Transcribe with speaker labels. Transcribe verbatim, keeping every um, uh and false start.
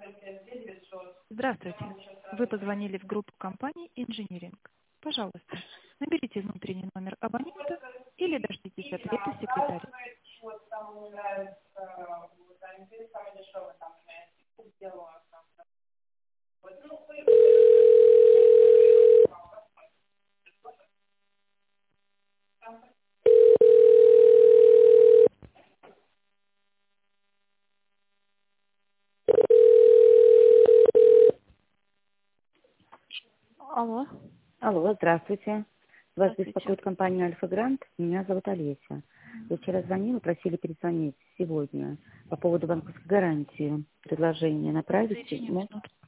Speaker 1: Здравствуйте. Вы позвонили в группу компании «Инжиниринг». Пожалуйста, наберите внутренний номер абонента или дождитесь ответа секретаря. Алло,
Speaker 2: Алло, здравствуйте. Вас
Speaker 1: здравствуйте.
Speaker 2: беспокоит компания «Альфа Грант». Меня зовут Олеся. Я вчера звонила, просили перезвонить сегодня по поводу банковской гарантии. Предложение направить
Speaker 1: Соединю
Speaker 2: письмо.
Speaker 1: минуту.